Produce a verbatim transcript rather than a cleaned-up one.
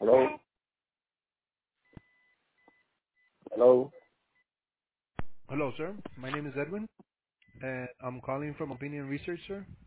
Hello? Hello? Hello, sir. My name is Edwin, and I'm calling from Opinion Research, sir.